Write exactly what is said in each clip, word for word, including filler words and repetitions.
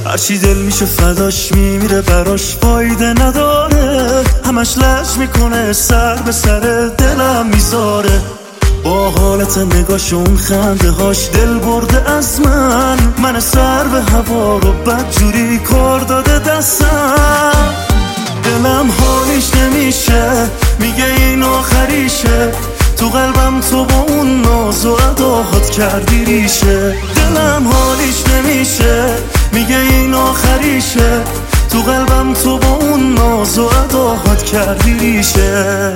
هرچی دل میشه فداش میمیره براش فایده نداره، همش لج میکنه سر به سر دلم میذاره. با حالت نگاش اون خنده هاش دل برده از من، من سر به هوا رو بدجوری کار داده دستم. دلم حالیش نمیشه، میگه این آخریشه، تو قلبم تو با اون ناز و اداهات کردی ریشه. دلم حالیش نمیشه، میگه این آخریشه، تو قلبم تو با اون ناز و اداهات کردی ریشه.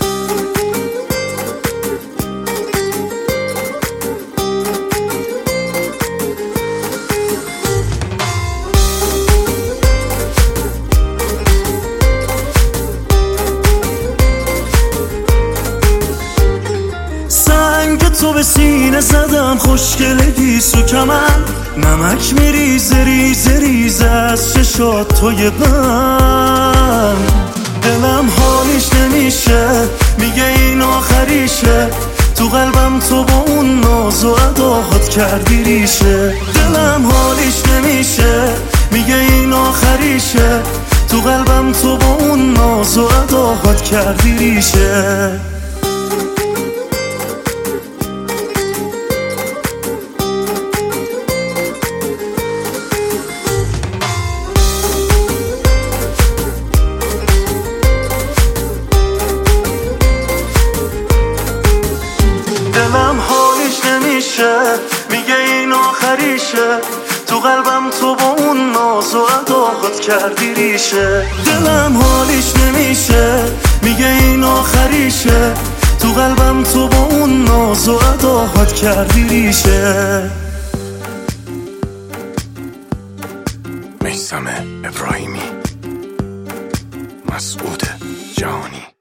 سنگ تو به سینه زدم خوشگلگی سو کمن، نمک میریزه ریزه ریزه از چشات توی من. دلم حالیش نمیشه، میگه این آخریشه، تو قلبم تو با اون ناز و اداهات کردی ریشه. دلم حالیش نمیشه، میگه این آخریشه، تو قلبم تو با اون ناز و اداهات کردی ریشه. دلم حالیش نمیشه، میگه این آخریشه، تو قلبم تو با اون ناز و اداهات کردی ریشه. دلم حالیش نمیشه، میگه این آخریشه، تو قلبم تو با اون ناز و اداهات کردی ریشه. میثم ابراهیمی، مسعود جهانی.